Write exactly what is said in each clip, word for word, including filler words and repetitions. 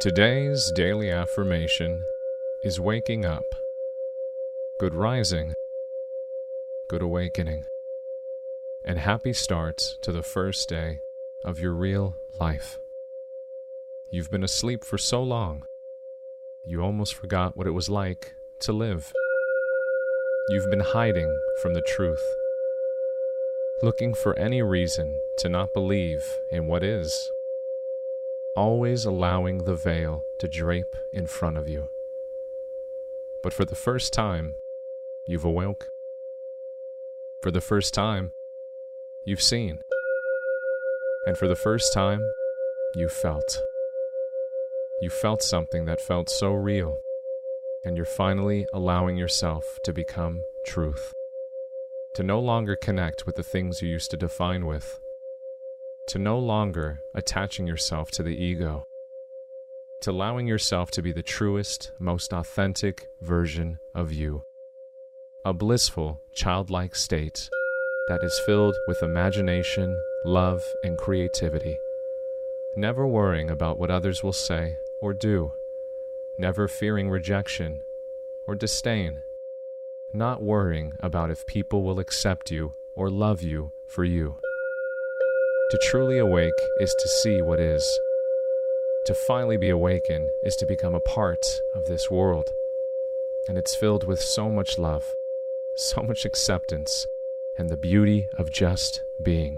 Today's daily affirmation is waking up. Good rising, good awakening, and happy start to the first day of your real life. You've been asleep for so long, you almost forgot what it was like to live. You've been hiding from the truth, looking for any reason to not believe in what is, always allowing the veil to drape in front of you. But for the first time, you've awoke. For the first time, you've seen. And for the first time, you felt. You felt something that felt so real, and you're finally allowing yourself to become truth. To no longer connect with the things you used to define with. To no longer attaching yourself to the ego. To allowing yourself to be the truest, most authentic version of you. A blissful, childlike state that is filled with imagination, love, and creativity. Never worrying about what others will say or do. Never fearing rejection or disdain. Not worrying about if people will accept you or love you for you. To truly awake is to see what is. To finally be awakened is to become a part of this world. And it's filled with so much love, so much acceptance, and the beauty of just being.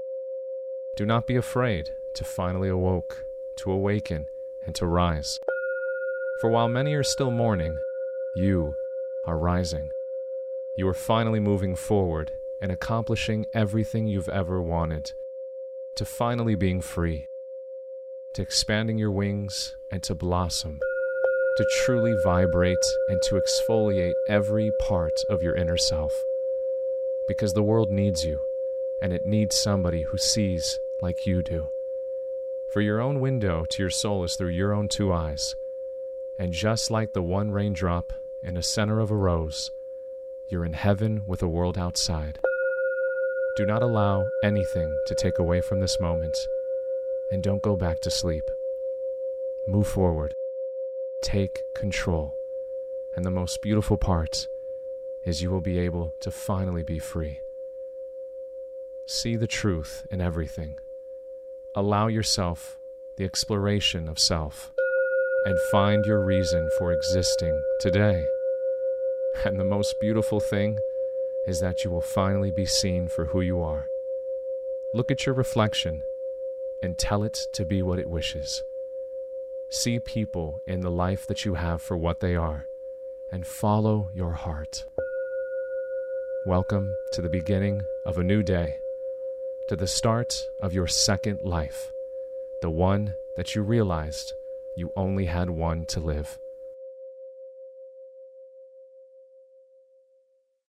Do not be afraid to finally awoke, to awaken, and to rise. For while many are still mourning, you are rising. You are finally moving forward and accomplishing everything you've ever wanted. To finally being free, to expanding your wings and to blossom, to truly vibrate and to exfoliate every part of your inner self. Because the world needs you, and it needs somebody who sees like you do. For your own window to your soul is through your own two eyes, and just like the one raindrop in the center of a rose, you're in heaven with a world outside. Do not allow anything to take away from this moment, and don't go back to sleep. Move forward. Take control. And the most beautiful part is you will be able to finally be free. See the truth in everything. Allow yourself the exploration of self, and find your reason for existing today. And the most beautiful thing is that you will finally be seen for who you are. Look at your reflection and tell it to be what it wishes. See people in the life that you have for what they are, and follow your heart. Welcome to the beginning of a new day, to the start of your second life, the one that you realized you only had one to live.